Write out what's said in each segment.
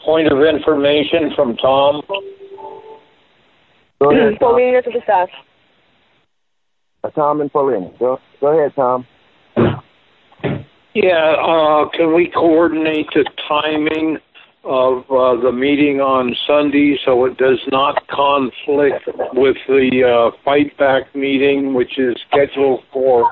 point of information from Tom. Go ahead, Tom. Paulina to the staff. Tom and Paulina. Go ahead, Tom. Yeah, can we coordinate the timing of the meeting on Sunday so it does not conflict with the Fight Back meeting, which is scheduled for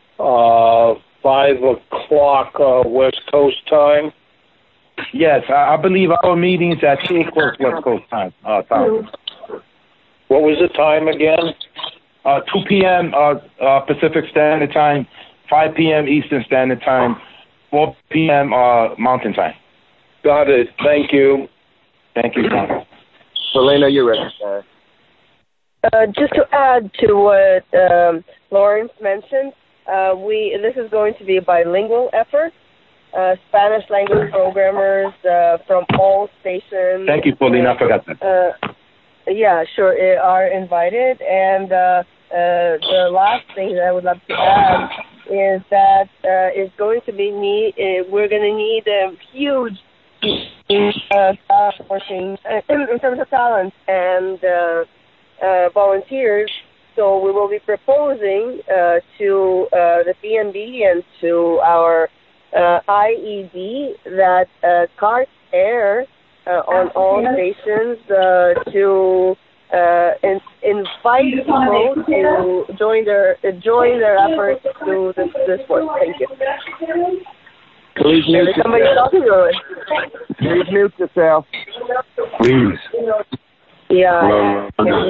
5 o'clock West Coast time? Yes, I believe our meeting's at 2 o'clock West Coast time. Tom. What was the time again? 2 p.m. Pacific Standard Time, 5 p.m. Eastern Standard Time, 4 p.m. Mountain Time. Got it. Thank you. Thank you, Tom. Paulina, you're ready. Just to add to what Lawrence mentioned, this is going to be a bilingual effort. Spanish language programmers from all stations. Thank you, Paulina. I forgot that. Yeah, sure, are invited. And the last thing that I would love to add is that it's going to be we're going to need a huge staff working in terms of talent and volunteers. So we will be proposing to the PNB and to our IED that CART air on all stations to invite people to join their efforts to the sport. Thank you. Please mute yourself. Please mute yourself. Please. Yeah.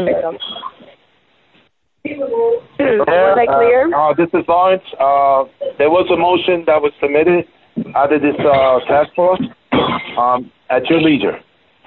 Was I clear? This is Lawrence. There was a motion that was submitted out of this task force at your leisure.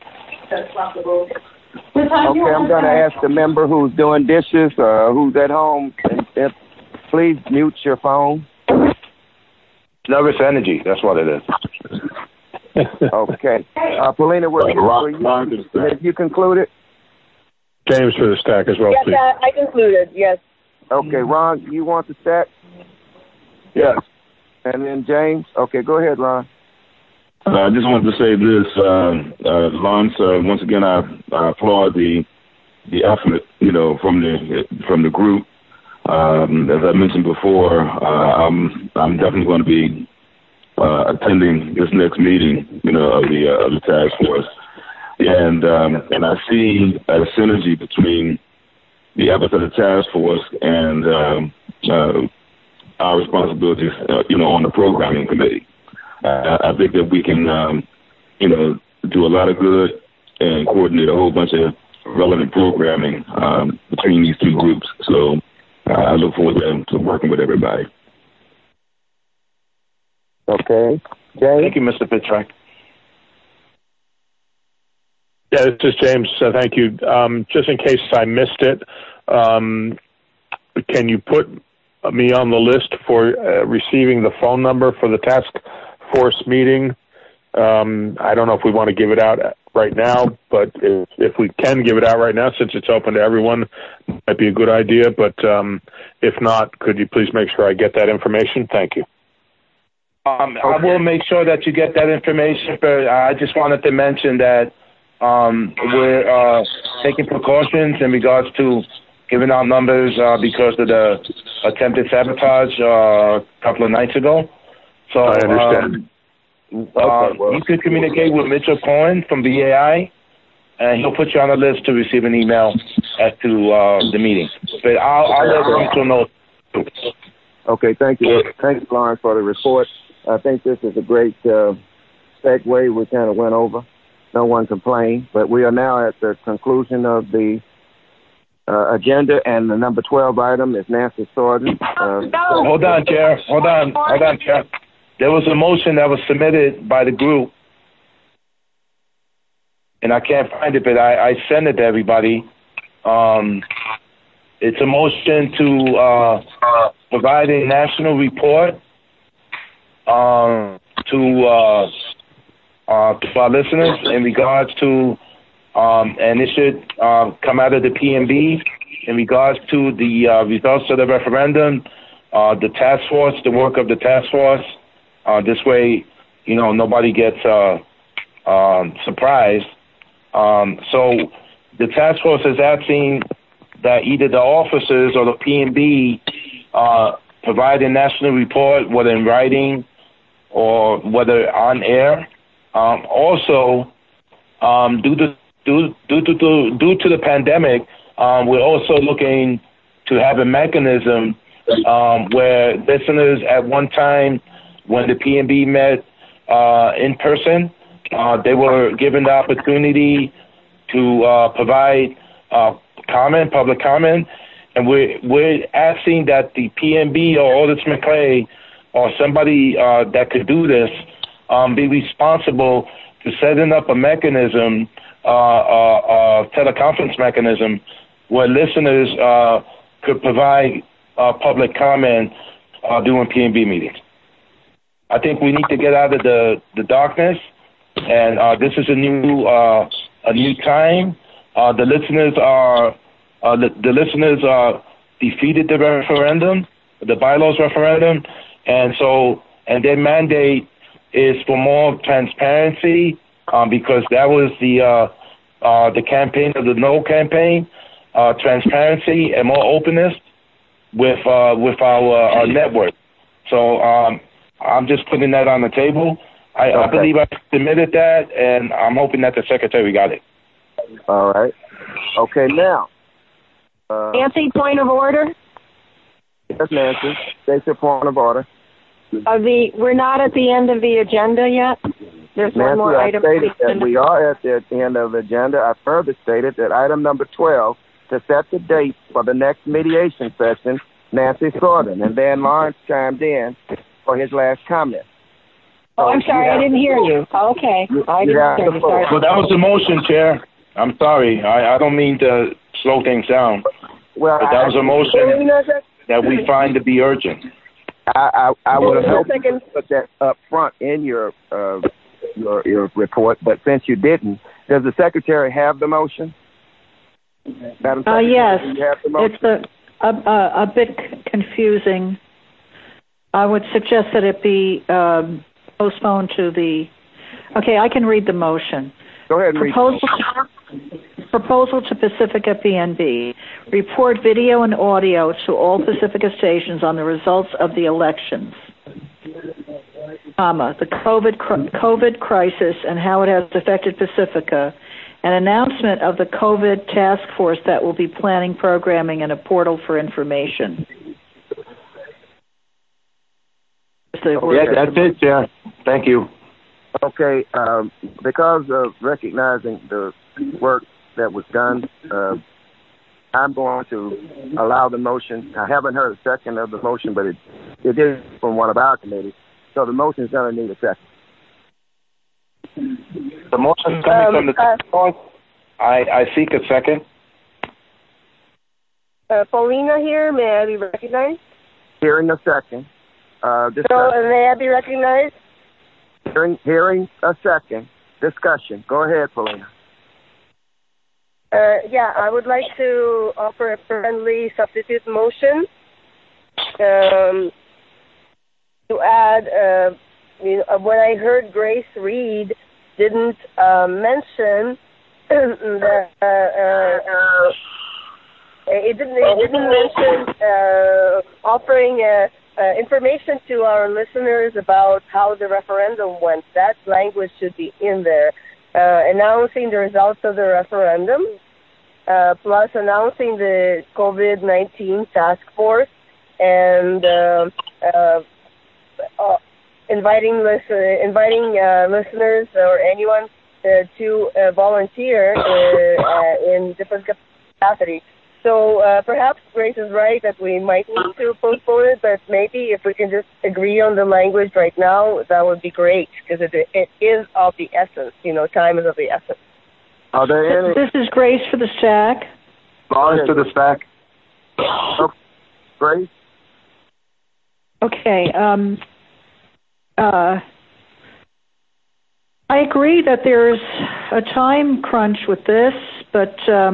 Okay, I'm going to ask the member who's doing dishes or who's at home, if please mute your phone. Nervous energy, that's what it is. Okay. Paulina, have you concluded? James for the stack as well, yes, please. I concluded, yes. Okay, Ron, you want the stack? Yes. And then James? Okay, go ahead, Ron. I just wanted to say this, Lawrence. Once again, I applaud the effort, from the group. As I mentioned before, I'm definitely going to be attending this next meeting, of the task force, and I see a synergy between the efforts of the task force and our responsibilities, on the programming committee. I think that we can, do a lot of good and coordinate a whole bunch of relevant programming between these two groups. So I look forward to working with everybody. Okay. James? Thank you, Mr. Fitzroy. Yeah, this is James. Thank you. Just in case I missed it, can you put me on the list for receiving the phone number for the task force meeting? I don't know if we want to give it out right now, but if we can give it out right now, since it's open to everyone, it might be a good idea. But if not, could you please make sure I get that information? Thank you. I will make sure that you get that information, but I just wanted to mention that we're taking precautions in regards to giving out numbers because of the attempted sabotage a couple of nights ago. So I understand. You could communicate with Mitchell Cohen from BAI, and he'll put you on the list to receive an email as to the meeting. But I'll let Mitchell know. Okay, thank you. Thank you, Lawrence, for the report. I think this is a great segue. We kind of went over. No one complained, but we are now at the conclusion of the agenda, and the number 12 item is Nancy Sorden. Hold on, Chair. Hold on, Chair. There was a motion that was submitted by the group, and I can't find it, but I sent it to everybody. It's a motion to provide a national report to our listeners in regards to, and it should come out of the PNB in regards to the results of the referendum, the task force, the work of the task force. This way, nobody gets surprised. So the task force is asking that either the officers or the PNB provide a national report, whether in writing or whether on air. Also, due to the pandemic, we're also looking to have a mechanism where listeners at one time, when the PNB met in person, they were given the opportunity to provide public comment, and we're asking that the PNB or Aldous McClay or somebody that could do this be responsible to setting up a mechanism, a teleconference mechanism, where listeners could provide public comment during PNB meetings. I think we need to get out of the darkness, and this is a new time. The listeners defeated the referendum, the bylaws referendum, and their mandate is for more transparency, because that was the campaign of the No campaign, transparency and more openness with our network. So I'm just putting that on the table. I believe I submitted that, and I'm hoping that the secretary got it. All right. Okay, now. Nancy, point of order? Yes, Nancy. State your point of order. We're not at the end of the agenda yet? There's Nancy, one more item. I stated that we are at the end of the agenda. I further stated that item number 12, to set the date for the next mediation session, Nancy Sorden, and then Lawrence chimed in for his last comment. Oh, I'm sorry, I didn't hear you. Okay. I didn't hear you. Sorry. Well, that was the motion, Chair. I'm sorry. I don't mean to slow things down. Well, but that was a motion that we find to be urgent. I would have hoped to put that up front in your report, but since you didn't, does the secretary have the motion? Madam Secretary, yes. do you have the motion? It's a bit confusing. I would suggest that it be postponed to the. Okay, I can read the motion. Go ahead and read. Proposal to Pacifica PNB. Report video and audio to all Pacifica stations on the results of the elections, the COVID crisis and how it has affected Pacifica, an announcement of the COVID task force that will be planning programming and a portal for information. Yeah, that's it, yeah. Thank you. Okay, because of recognizing the work that was done, I'm going to allow the motion. I haven't heard a second of the motion, but it is from one of our committees. So the motion is going to need a second. The motion is coming from the task force. I seek a second. Paulina here. May I be recognized? Hearing a second. May I be recognized? Hearing a second. Discussion. Go ahead, Paulina. Yeah, I would like to offer a friendly substitute motion to add, when I heard Grace read, didn't mention that it didn't mention offering information to our listeners about how the referendum went. That language should be in there. Announcing the results of the referendum, plus announcing the COVID-19 task force, and inviting listeners or anyone to volunteer in different capacities. So perhaps Grace is right that we might need to postpone it, but maybe if we can just agree on the language right now, that would be great, because it is of the essence. Time is of the essence. Are there any? This is Grace for the STAC. Lawrence to the STAC. Grace? Okay. I agree that there's a time crunch with this, but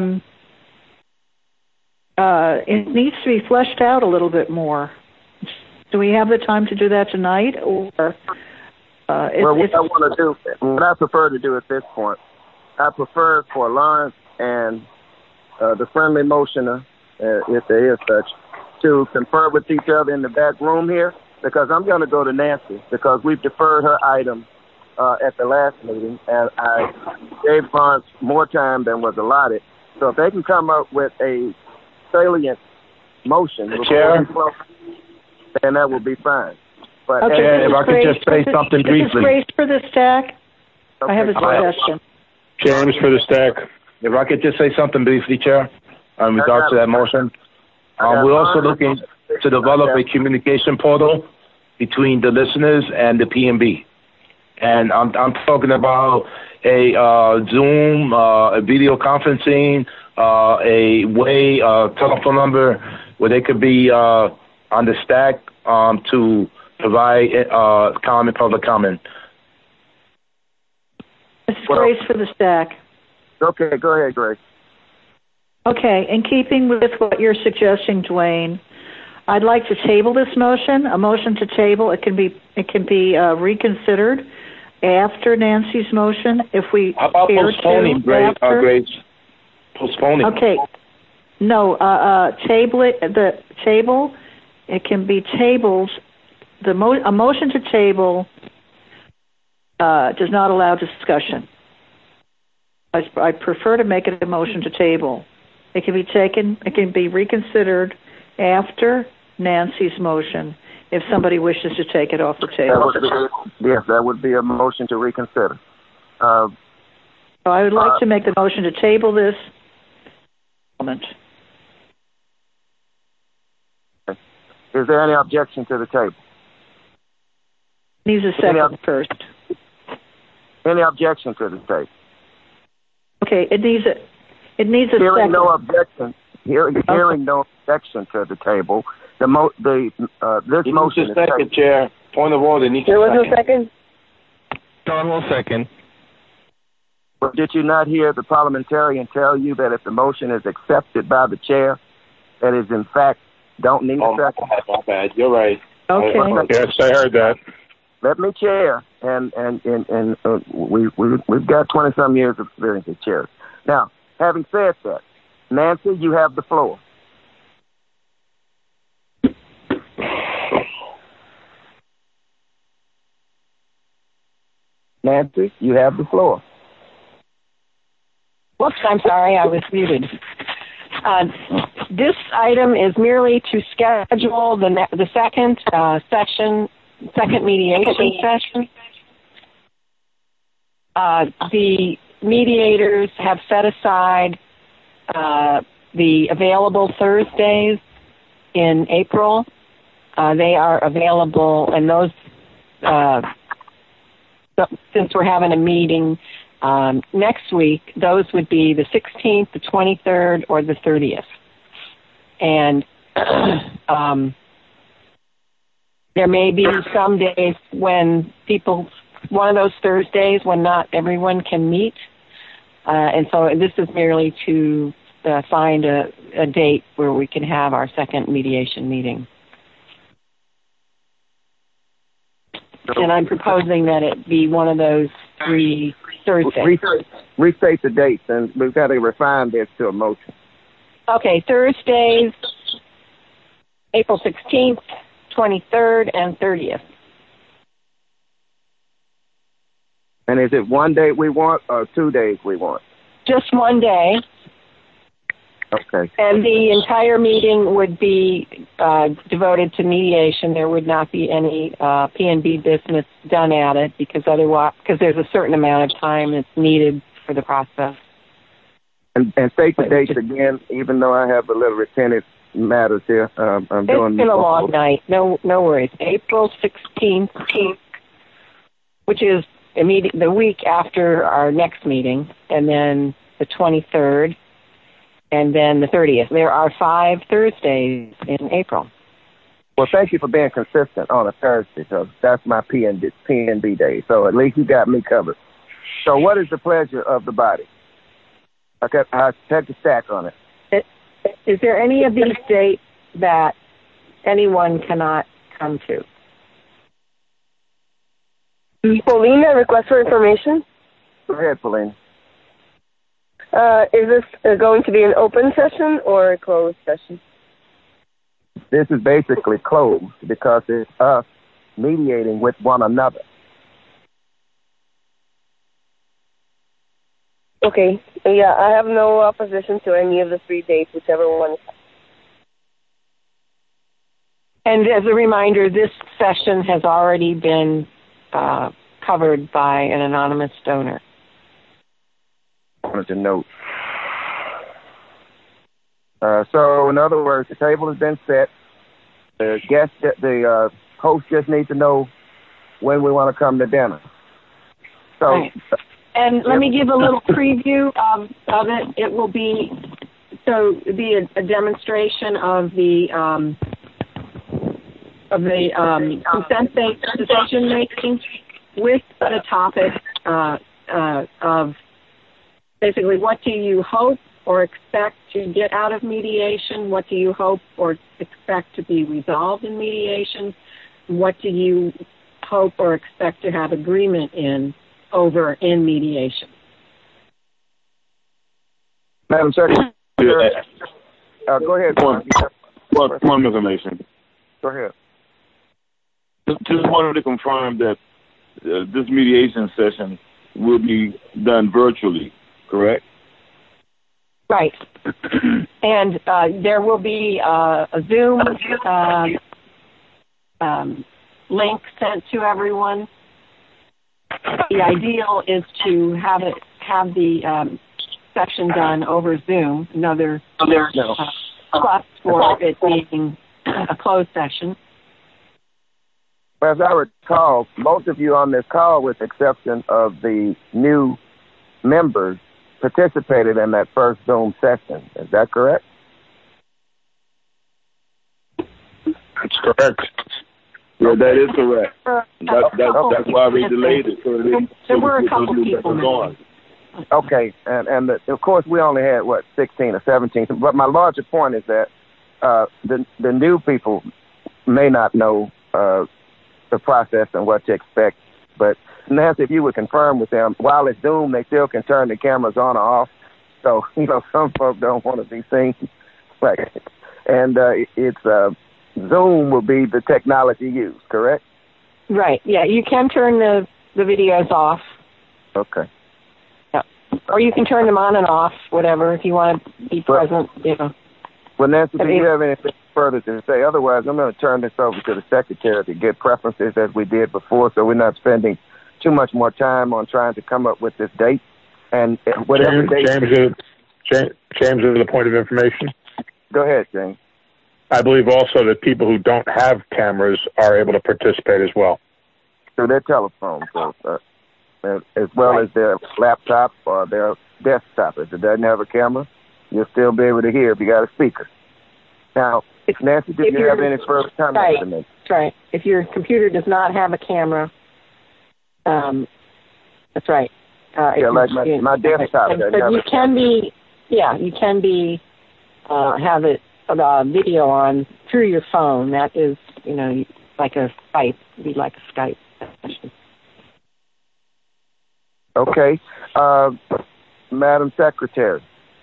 it needs to be fleshed out a little bit more. Do we have the time to do that tonight, or What I prefer to do at this point, I prefer for Lawrence and the friendly motioner, if there is such, to confer with each other in the back room here, because I'm going to go to Nancy, because we've deferred her item at the last meeting, and I gave Lawrence more time than was allotted. So if they can come up with a salient motion, Chair, then that will be fine. But okay, if I could just say something briefly. This is Grace for the stack. Okay. I have a suggestion. James for the stack. If I could just say something briefly, Chair, in regards to that motion. We're also looking to develop a communication portal between the listeners and the PNB. And I'm talking about a Zoom, a video conferencing, a way, telephone number where they could be on the stack to provide public comment. This is Grace for the stack. Okay, go ahead, Grace. Okay, in keeping with what you're suggesting, Dwayne, I'd like to table this motion. A motion to table. It can be reconsidered after Nancy's motion if we. How about postponing, Grace? Postponing. Okay. No. Table it. The table. It can be tabled. A motion to table does not allow discussion. I prefer to make it a motion to table. It can be taken. It can be reconsidered after Nancy's motion if somebody wishes to take it off the table. That would be a motion to reconsider. So I would like to make the motion to table this moment. Is there any objection to the table? Needs a second first. Any objection to the table? Okay, it needs a second. Hearing no objection to the table. This motion is second, Chair. Point of order. There was no second. Don will second. But did you not hear the parliamentarian tell you that if the motion is accepted by the chair, that is in fact don't need a second? My bad. You're right. Okay. Yes, I heard that. Let me chair, and we've got 20-some years of experience as chairs. Now, having said that, Nancy, you have the floor. Nancy, you have the floor. Whoops, I'm sorry, I was muted. This item is merely to schedule the second second mediation session. The mediators have set aside the available Thursdays in April. They are available, and those, since we're having a meeting next week, those would be the 16th, the 23rd, or the 30th. And there may be some days when one of those Thursdays when not everyone can meet. And so this is merely to find a date where we can have our second mediation meeting. And I'm proposing that it be one of those 3 Thursdays. Restate the dates, and we've got to refine this to a motion. Okay, Thursdays, April 16th, 23rd, and 30th. And is it one day we want or 2 days we want? Just one day. Okay. And the entire meeting would be devoted to mediation. There would not be any P&B business done at it because there's a certain amount of time that's needed for the process. And state the dates again, even though I have a little retentive matters here. It's been a long night. No worries. April 16th, which is the week after our next meeting, and then the 23rd, and then the 30th. There are 5 Thursdays in April. Well, thank you for being consistent on a Thursday, because that's my P&B day. So at least you got me covered. So what is the pleasure of the body? I had to stack on it. Is there any of these dates that anyone cannot come to? Paulina, request for information. Go ahead, Paulina. Is this going to be an open session or a closed session? This is basically closed because it's us mediating with one another. Okay. Yeah, I have no opposition to any of the 3 dates, whichever one. And as a reminder, this session has already been covered by an anonymous donor. I wanted to note. So, in other words, the table has been set. The host just needs to know when we want to come to dinner. So, right. And let me give a little preview of it. It will be a demonstration of the consent-based decision making with the topic of basically what do you hope or expect to get out of mediation? What do you hope or expect to be resolved in mediation? What do you hope or expect to have agreement over in mediation? Madam Secretary, go ahead. One information. Go ahead. Just wanted to confirm that this mediation session will be done virtually, correct? Right. And there will be a Zoom link sent to everyone. The ideal is to have the session done over Zoom. Another plus for it being a closed session. As I recall, most of you on this call, with the exception of the new members, participated in that first Zoom session. Is that correct? That's correct. Yeah, that is correct. That's why we delayed it. There were a couple people. Okay, and of course we only had 16 or 17. But my larger point is that the new people may not know the process and what to expect. But Nancy, if you would confirm with them, while it's Zoom, they still can turn the cameras on or off. So some folks don't want to be seen. Right, and it's Zoom will be the technology used, correct? Right. Yeah, you can turn the videos off. Okay. Yeah. Or you can turn them on and off, whatever, if you want to be present, Well, Nancy, do you have anything further to say? Otherwise, I'm going to turn this over to the Secretary to get preferences as we did before, so we're not spending too much more time on trying to come up with this date. And whatever date... James, is a point of information. Go ahead, James. I believe also that people who don't have cameras are able to participate as well. Through their telephones, as well as their laptop or their desktop. If it doesn't have a camera, you'll still be able to hear if you got a speaker. Now, Nancy, do you have any further comments to make? That's right. If your computer does not have a camera, that's right. Like my desktop. But you can have it video on through your phone. That is, like a Skype. It'd be like a Skype session. Okay. Madam Secretary.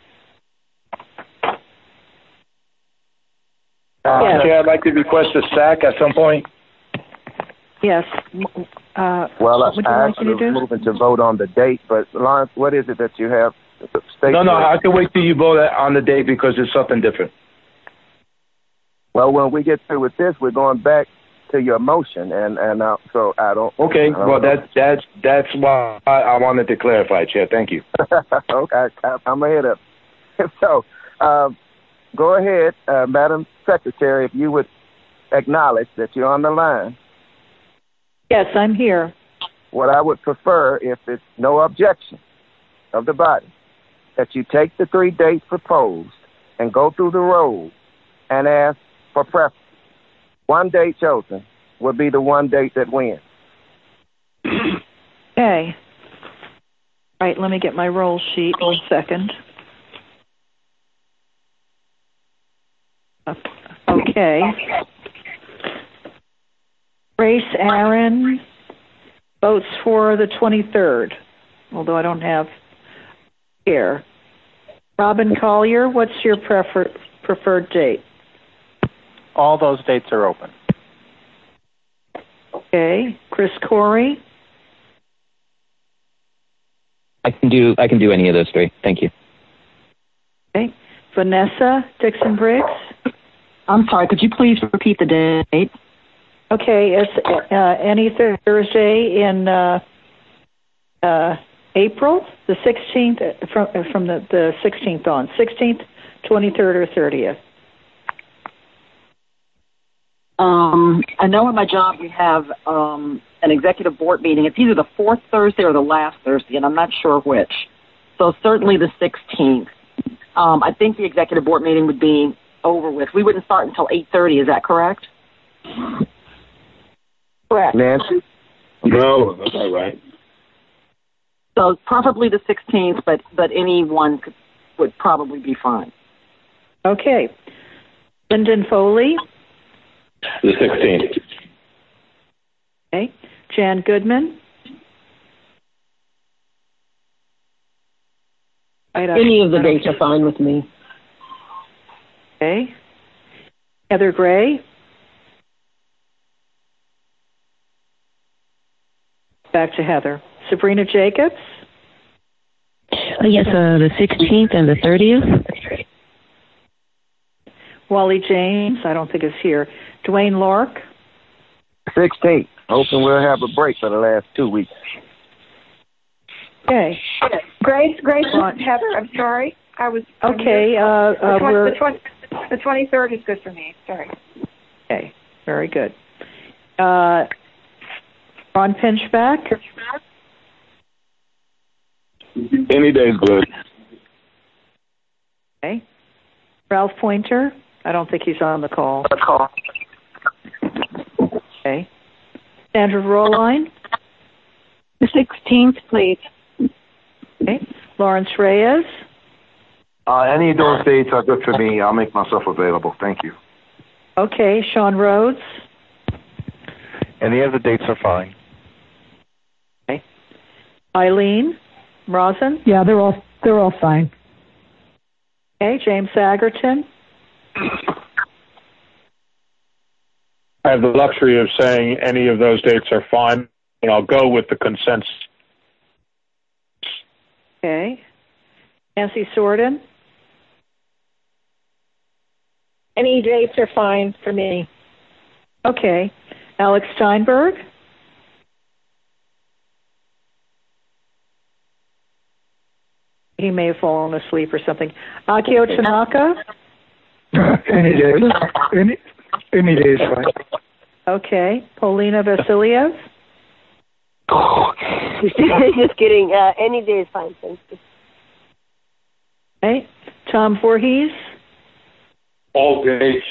Chair, I'd like to request a SAC at some point. Yes. Well, I actually was moving to vote on the date, but Lawrence, what is it that you have? No, I can wait till you vote on the date because it's something different. Well, when we get through with this, we're going back to your motion, and so I don't. Okay, that's why I wanted to clarify, Chair. Thank you. Okay, I'm ahead of. So, go ahead, Madam Secretary, if you would acknowledge that you're on the line. Yes, I'm here. What I would prefer, if it's no objection of the body, that you take the 3 dates proposed and go through the roll and ask for preference. One date chosen will be the one date that wins. Okay. All right, let me get my roll sheet. 1 second. Okay. Grace Aaron, votes for the 23rd, although I don't have here. Robin Collier, what's your preferred date? All those dates are open. Okay. Chris Corey? I can do any of those three. Thank you. Okay. Vanessa Dixon Briggs? I'm sorry, could you please repeat the date? Okay, it's any Thursday in April, the 16th, from the 16th on, 16th, 23rd, or 30th. I know at my job we have an executive board meeting. It's either the fourth Thursday or the last Thursday, and I'm not sure which. So certainly the 16th. I think the executive board meeting would be over with. We wouldn't start until 8:30. Is that correct? Correct. Nancy? No, that's all right. So preferably the 16th, but any one would probably be fine. Okay. Lyndon Foley? The 16th. Okay. Jan Goodman? Any of the dates are fine with me. Okay. Heather Gray? Back to Heather. Sabrina Jacobs? Yes, the 16th and the 30th. Wally James, I don't think is here. Dwayne Lork? 16th. Hoping we'll have a break for the last 2 weeks. Okay. Grace, Heather, I'm sorry. I was okay. The 23rd is good for me. Sorry. Okay, very good. Ron Pinchback. Any day's good. Okay. Ralph Pointer. I don't think he's on the call. Okay. Sandra Roline. The 16th, please. Okay. Lawrence Reyes. Any of those dates are good for me. I'll make myself available. Thank you. Okay. Sean Rhodes. Any of the dates are fine. Okay. Eileen Rosen. Yeah, they're all fine. Okay. James Sagerton. I have the luxury of saying any of those dates are fine, and I'll go with the consensus. Okay. Nancy Sorden. Any dates are fine for me. Okay. Alex Steinberg. He may have fallen asleep or something. Akio Tanaka. Any day. Any day is fine. Okay. Paulina Vasiliev. Just kidding. Any day is fine. Thank you. Okay. Tom Voorhees. All dates.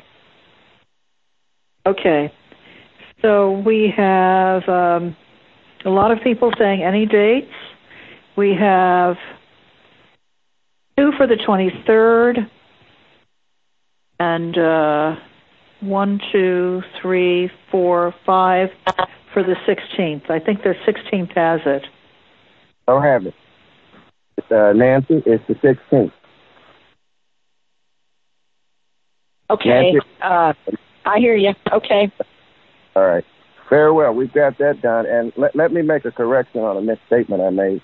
Okay. So we have a lot of people saying any dates. We have 2 for the 23rd and 1, 2, 3, 4, 5 for the 16th. I think the 16th has it. Don't have it. Nancy, it's the 16th. Okay. Nancy? I hear you. Okay. All right. Very well. We've got that done. And let me make a correction on a misstatement I made.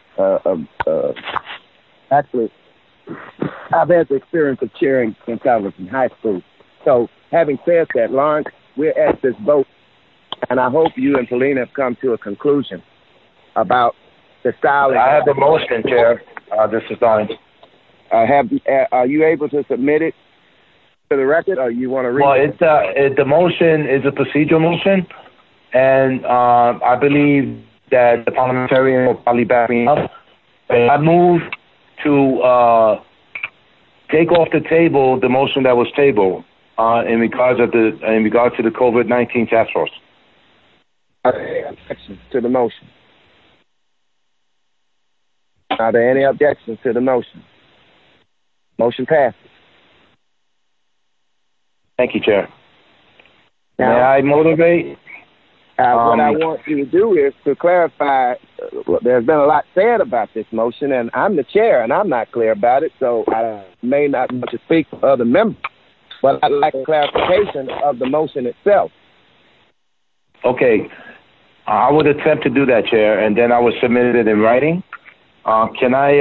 Actually, I've had the experience of chairing since I was in high school. So, having said that, Lawrence, we're at this vote, and I hope you and Paulina have come to a conclusion about the style. I have the motion, Chair. This is Donnie. Are you able to submit it to the record, or you want to read it? Well, the motion is a procedural motion, and I believe that the parliamentarian will probably back me up. I move to take off the table the motion that was tabled in regard to the COVID-19 task force. Objections to the motion? Are there any objections to the motion? Motion passes. Thank you, Chair. Now, May I motivate? What I want you to do is to clarify. There's been a lot said about this motion, and I'm the chair, and I'm not clear about it, so I may not want to speak for other members. But I'd like a clarification of the motion itself. Okay. I would attempt to do that, Chair, and then I would submit it in writing. Can I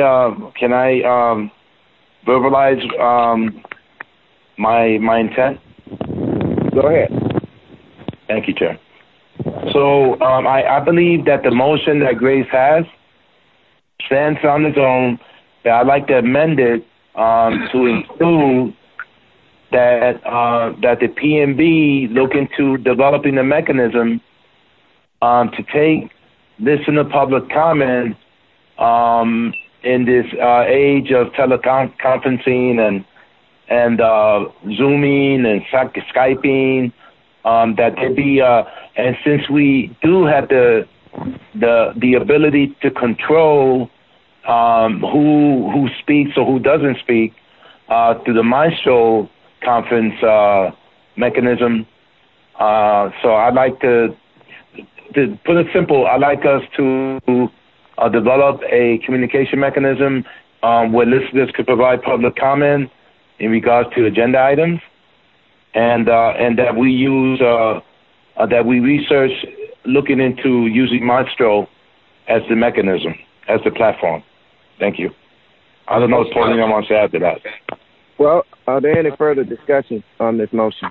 verbalize my intent? Go ahead. Thank you, Chair. So I believe that the motion that Grace has stands on its own. That I'd like to amend it to include that the PNB look into developing a mechanism to take listener public comment in this age of teleconferencing and Zooming and Skyping. That there be and since we do have the ability to control who speaks or who doesn't speak through the Maestro conference mechanism. So I'd like to put it simple. I'd like us to develop a communication mechanism where listeners could provide public comment in regards to agenda items, and that we use that we research looking into using Maestro as the mechanism, as the platform. Thank you. I don't know if Paulina wants to add to that. Well, are there any further discussions on this motion?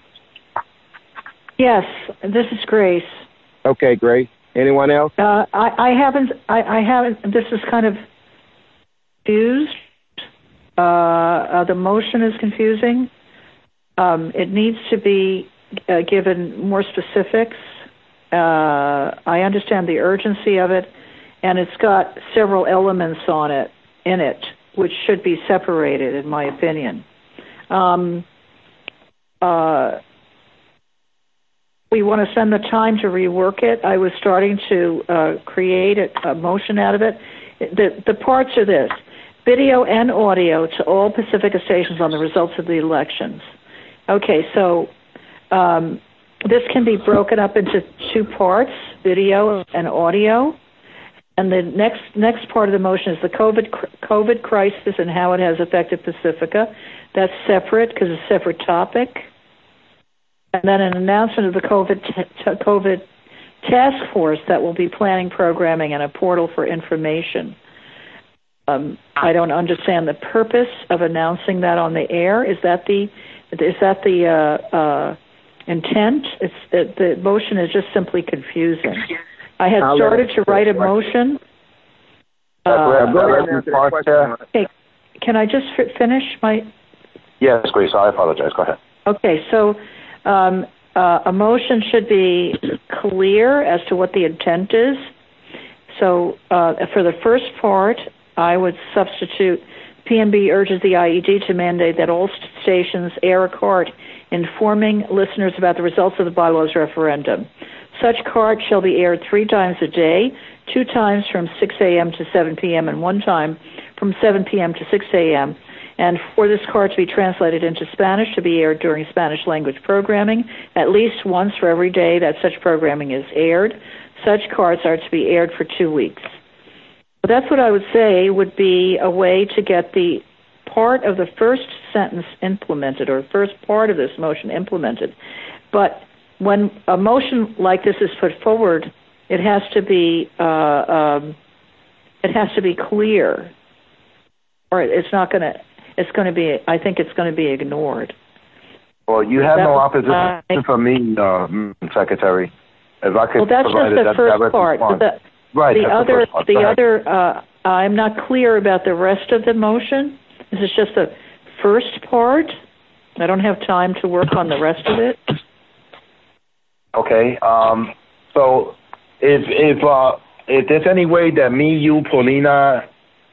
Yes, this is Grace. Okay, Grace. Anyone else? I haven't. This is kind of confused. The motion is confusing. It needs to be given more specifics. I understand the urgency of it, and it's got several elements in it, which should be separated, in my opinion. We want to spend the time to rework it. I was starting to create a motion out of it. The parts are this: video and audio to all Pacifica stations on the results of the elections. Okay, so this can be broken up into two parts, video and audio. And the next part of the motion is the COVID crisis and how it has affected Pacifica. That's separate because it's a separate topic. And then an announcement of the COVID task force that will be planning programming and a portal for information. I don't understand the purpose of announcing that on the air. Is that the intent? The motion is just simply confusing. I had started to write a motion. Okay, can I just finish my? Yes, Grace. I apologize. Go ahead. Okay, so a motion should be clear as to what the intent is. So for the first part, I would substitute PNB urges the IED to mandate that all stations air a cart informing listeners about the results of the bylaws referendum. Such cart shall be aired 3 times a day, 2 times from 6 a.m. to 7 p.m. and 1 time from 7 p.m. to 6 a.m. And for this cart to be translated into Spanish to be aired during Spanish language programming at least once for every day that such programming is aired. Such carts are to be aired for 2 weeks. So that's what I would say would be a way to get the part of the first sentence implemented, or first part of this motion implemented. But when a motion like this is put forward, it has to be clear, or it's not going to. It's going to be. I think it's going to be ignored. Well, you have no opposition from me, Secretary. If I could well, that's provide just the first part. Right. The other. I'm not clear about the rest of the motion. This is just the first part. I don't have time to work on the rest of it. Okay. So if there's any way that me, you, Paulina,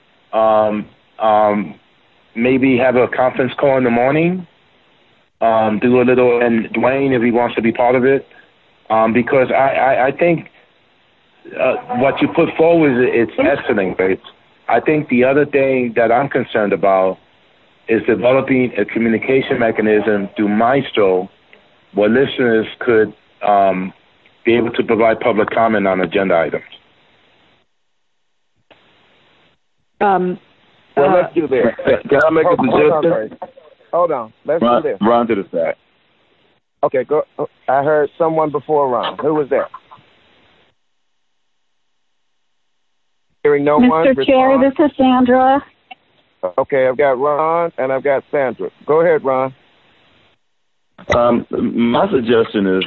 maybe have a conference call in the morning, do a little, and Dwayne, if he wants to be part of it, because I think what you put forward is excellent, Grace. I think the other thing that I'm concerned about is developing a communication mechanism through Maestro where listeners could be able to provide public comment on agenda items. Well, let's do this. Can I make a suggestion? Hold on. Let's do this. Ron to the side. Okay, go. I heard someone before Ron. Who was that? Hearing no one. Mr. Chair, this is Sandra. Okay, I've got Ron and I've got Sandra. Go ahead, Ron. My suggestion is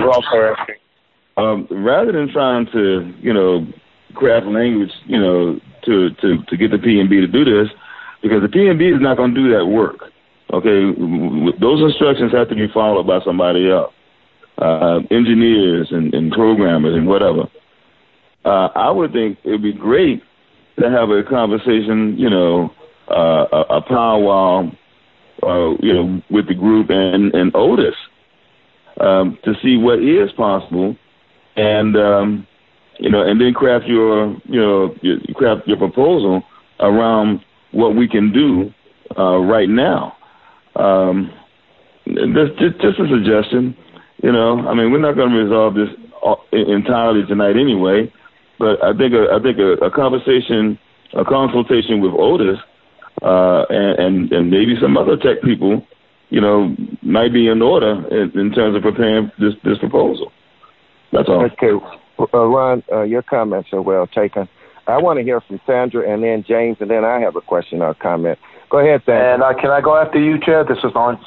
rather than trying to, craft language, to get the P&B to do this, because the P&B is not going to do that work. Okay, those instructions have to be followed by somebody else, engineers and programmers and whatever. I would think it would be great to have a conversation, a powwow, with the group and Otis, to see what is possible, and and then craft your proposal around what we can do right now. Just a suggestion. We're not going to resolve this entirely tonight anyway. But I think a conversation, a consultation with Otis, and maybe some other tech people, might be in order in terms of preparing this proposal. That's all. Okay, Ron, your comments are well taken. I want to hear from Sandra and then James, and then I have a question or a comment. Go ahead, Sandra. And can I go after you, Chair? This is Lawrence.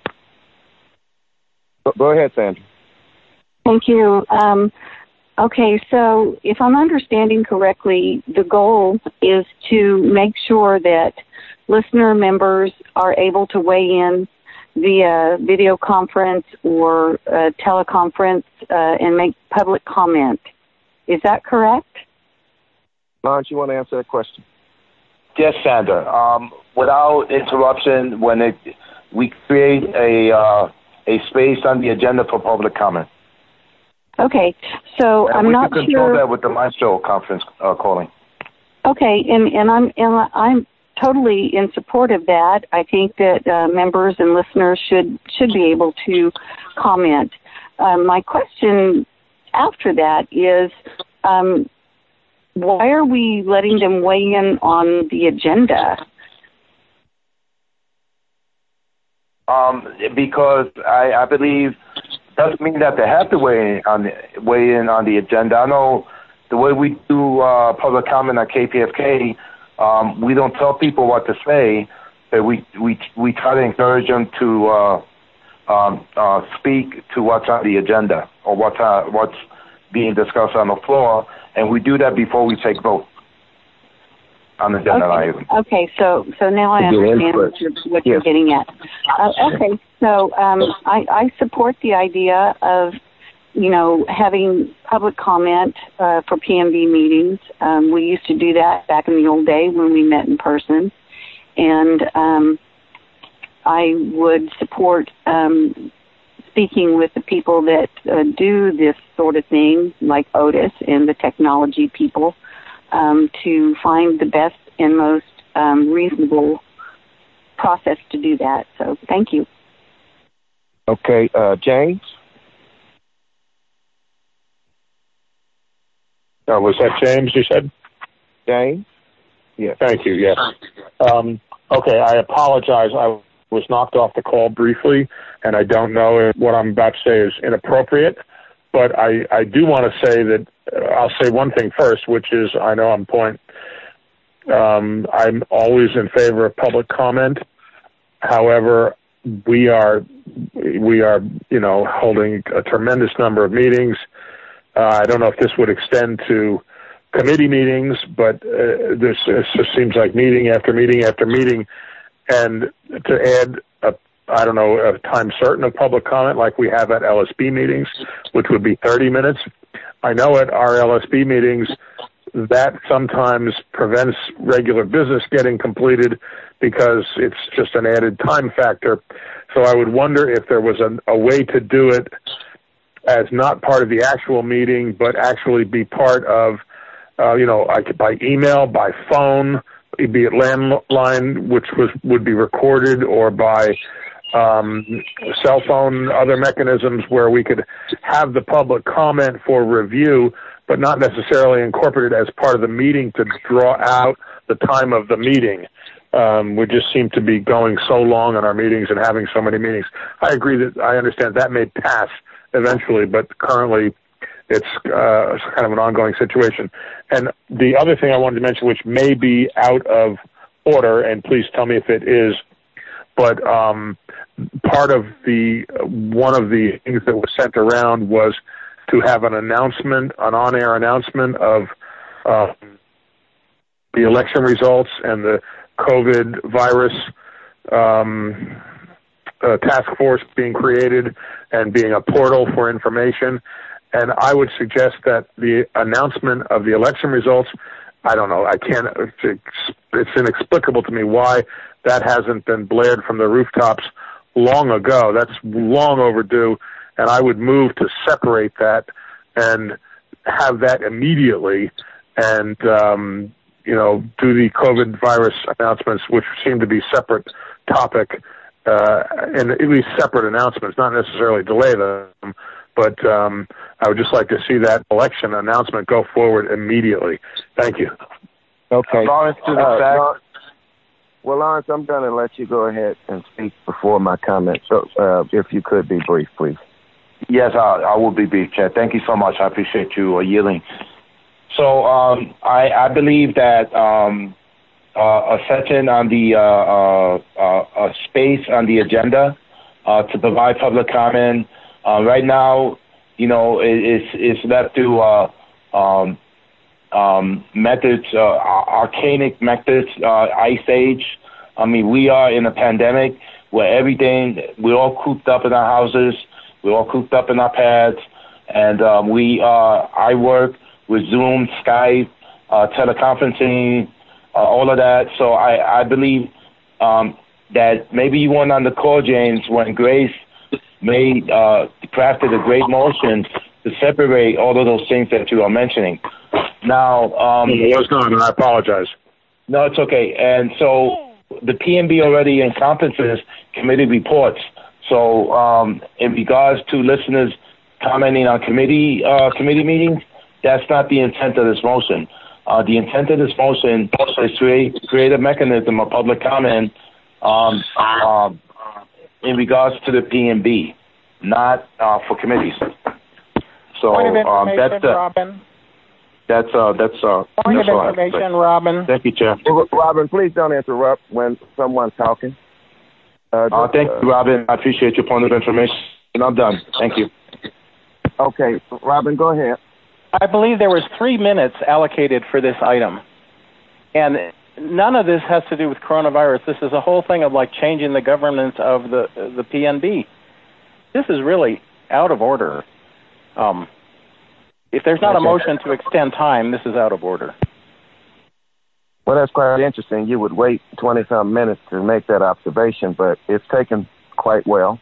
Go ahead, Sandra. Thank you. Okay, so if I'm understanding correctly, the goal is to make sure that listener members are able to weigh in via video conference or teleconference and make public comment. Is that correct? Lawrence, you want to answer that question? Yes, Sandra. Without interruption, we create a space on the agenda for public comment. Okay, so and I'm not sure. We can control that with the Maestro conference calling. Okay, and I'm totally in support of that. I think that members and listeners should be able to comment. My question after that is, why are we letting them weigh in on the agenda? Because I believe doesn't mean that they have to weigh in on the agenda. I know the way we do public comment on KPFK, we don't tell people what to say, but we try to encourage them to speak to what's on the agenda or what's being discussed on the floor, and we do that before we take vote on the agenda item. Okay, so now I understand what you're getting at. Okay, so I support the idea of, having public comment for PMB meetings. We used to do that back in the old day when we met in person. And I would support speaking with the people that do this sort of thing, like Otis and the technology people, to find the best and most reasonable process to do that. So thank you. Okay, James? Was that James, you said? James? Yes. Thank you, yes. Okay, I apologize. I was knocked off the call briefly, and I don't know if what I'm about to say is inappropriate, but I do want to say that I'll say one thing first, which is I know I'm I'm always in favor of public comment. However, we are holding a tremendous number of meetings. I don't know if this would extend to committee meetings, but this just seems like meeting after meeting after meeting. And to add a time certain of public comment like we have at LSB meetings, which would be 30 minutes. I know at our LSB meetings that sometimes prevents regular business getting completed because it's just an added time factor. So I would wonder if there was a way to do it as not part of the actual meeting, but actually be part of, by email, by phone, be it landline, which would be recorded, or by cell phone, other mechanisms where we could have the public comment for review, but not necessarily incorporate it as part of the meeting to draw out the time of the meeting. We just seem to be going so long in our meetings and having so many meetings. I agree that I understand that may pass eventually, but currently it's kind of an ongoing situation. And the other thing I wanted to mention, which may be out of order, and please tell me if it is, but part of one of the things that was sent around was to have an announcement, an on-air announcement of the election results and the COVID virus task force being created and being a portal for information. And I would suggest that the announcement of the election results, I don't know, it's inexplicable to me why that hasn't been blared from the rooftops long ago. That's long overdue, and I would move to separate that and have that immediately and, do the COVID virus announcements, which seem to be separate topic, and at least separate announcements, not necessarily delay them. But I would just like to see that election announcement go forward immediately. Thank you. Okay. Lawrence, Lawrence, I'm going to let you go ahead and speak before my comment. So if you could be brief, please. Yes, I will be brief, Chad. Thank you so much. I appreciate you yielding. So I believe that a section on the a space on the agenda to provide public comment. Right now, it's left to methods, archaic methods, ice age. I mean, we are in a pandemic where we're all cooped up in our houses, we're all cooped up in our pads, and I work with Zoom, Skype, teleconferencing, all of that. So I believe that maybe you weren't on the call, James, when Grace crafted a great motion to separate all of those things that you are mentioning. Now, it was not, and I apologize. No, it's okay. And so the PNB already encompasses committee reports. So in regards to listeners commenting on committee meetings, that's not the intent of this motion. The intent of this motion is to create a mechanism of public comment in regards to the PNB, not for committees. So Point of information, Robin. That's Point of information, Robin. Thank you, Chair. Robin, please don't interrupt when someone's talking. Thank you, Robin. I appreciate your point of information. And I'm done. Thank you. Okay, Robin, go ahead. I believe there was 3 minutes allocated for this item. And none of this has to do with coronavirus. This is a whole thing of changing the governance of the PNB. This is really out of order. If there's not a motion to extend time, this is out of order. Well, that's quite interesting. You would wait 20-some minutes to make that observation, but it's taken quite well.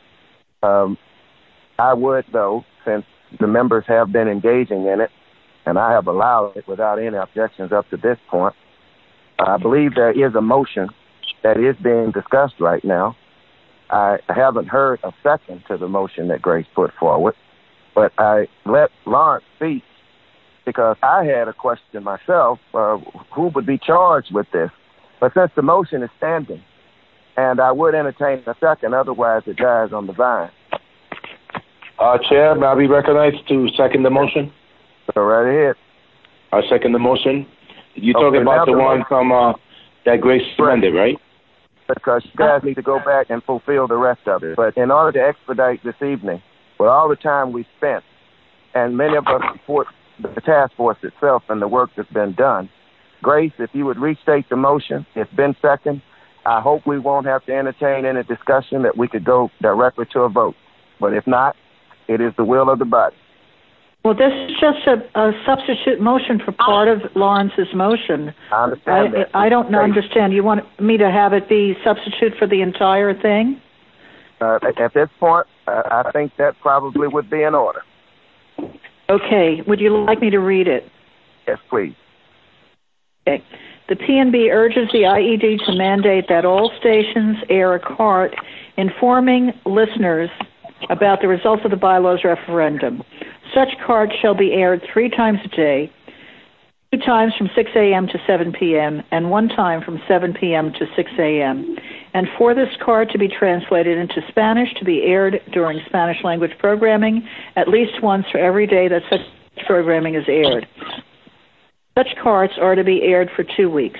I would, though, since the members have been engaging in it, and I have allowed it without any objections up to this point, I believe there is a motion that is being discussed right now. I haven't heard a second to the motion that Grace put forward, but I let Lawrence speak because I had a question myself, who would be charged with this? But since the motion is standing, and I would entertain a second, otherwise it dies on the vine. Chair, may I be recognized to second the motion? Go right ahead. I second the motion. You're talking about the one from that Grace suspended, right? Because you guys need to go back and fulfill the rest of it. But in order to expedite this evening, with all the time we spent, and many of us support the task force itself and the work that's been done, Grace, if you would restate the motion, it's been second. I hope we won't have to entertain any discussion, that we could go directly to a vote. But if not, it is the will of the body. Well, this is just a substitute motion for part of Lawrence's motion. I understand that. I don't understand. You want me to have it be substitute for the entire thing? At this point, I think that probably would be in order. Okay. Would you like me to read it? Yes, please. Okay. The PNB urges the IED to mandate that all stations air a cart informing listeners about the results of the bylaws referendum. Such cards shall be aired 3 times a day, 2 times from 6 a.m. to 7 p.m. and 1 time from 7 p.m. to 6 a.m. And for this card to be translated into Spanish to be aired during Spanish language programming at least once for every day that such programming is aired. Such cards are to be aired for 2 weeks.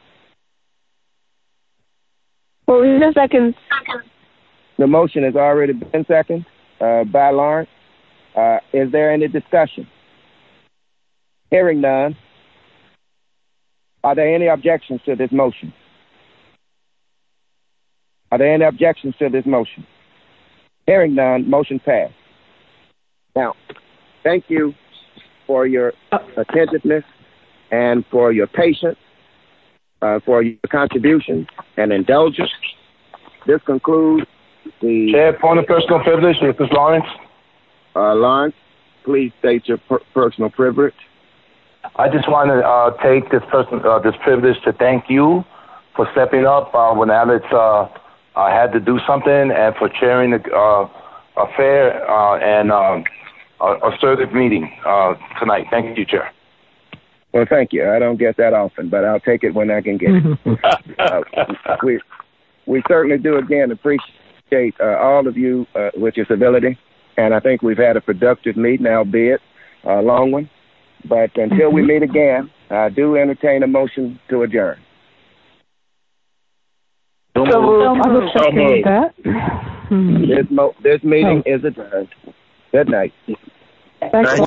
Well, in a second. The motion has already been seconded by Lawrence. Is there any discussion? Hearing none. Are there any objections to this motion? Are there any objections to this motion? Hearing none, motion passed. Now, thank you for your attentiveness and for your patience, for your contributions and indulgence. This concludes the... Chair, point of personal privilege, Mrs. Lawrence. Lawrence, please state your personal privilege. I just want to take this privilege to thank you for stepping up when Alex had to do something, and for chairing a fair and assertive meeting tonight. Thank you, Chair. Well, thank you. I don't get that often, but I'll take it when I can get it. We certainly do, again, appreciate all of you with your civility, and I think we've had a productive meeting, albeit a long one. But until we meet again, I do entertain a motion to adjourn. I will second that. This meeting is adjourned. Good night. Thanks.